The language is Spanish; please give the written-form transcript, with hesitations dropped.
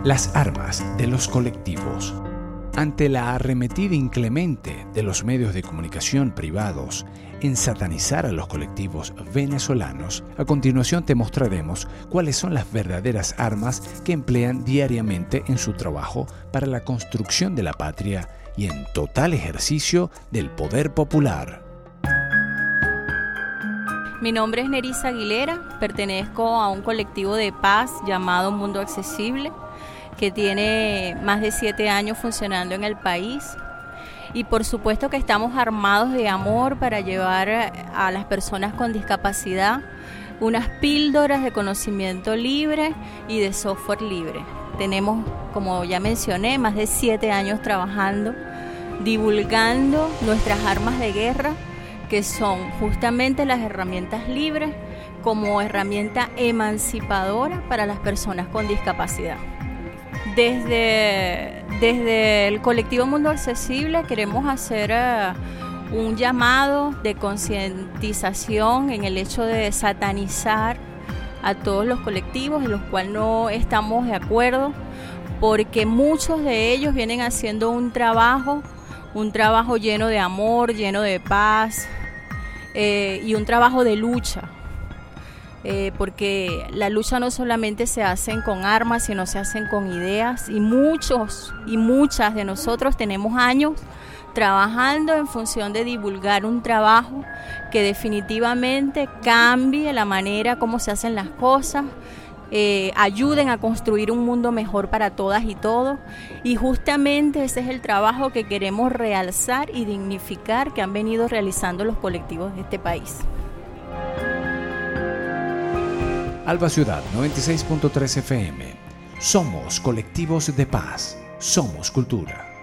Las armas de los colectivos. Ante la arremetida inclemente de los medios de comunicación privados en satanizar a los colectivos venezolanos, a continuación te mostraremos cuáles son las verdaderas armas que emplean diariamente en su trabajo para la construcción de la patria y en total ejercicio del poder popular. Mi nombre es Nerissa Aguilera, pertenezco a un colectivo de paz llamado Mundo Accesible, que tiene más de 7 años funcionando en el país. Y por supuesto que estamos armados de amor para llevar a las personas con discapacidad unas píldoras de conocimiento libre y de software libre. Tenemos, como ya mencioné, más de 7 años trabajando, divulgando nuestras armas de guerra, que son justamente las herramientas libres como herramienta emancipadora para las personas con discapacidad. Desde el colectivo Mundo Accesible queremos hacer un llamado de concientización en el hecho de satanizar a todos los colectivos en los cuales no estamos de acuerdo, porque muchos de ellos vienen haciendo un trabajo lleno de amor, lleno de paz y un trabajo de lucha. Porque la lucha no solamente se hace con armas, sino se hacen con ideas, y muchos y muchas de nosotros tenemos años trabajando en función de divulgar un trabajo que definitivamente cambie la manera como se hacen las cosas, ayuden a construir un mundo mejor para todas y todos, y justamente ese es el trabajo que queremos realzar y dignificar que han venido realizando los colectivos de este país. Alba Ciudad 96.3 FM. Somos colectivos de paz. Somos cultura.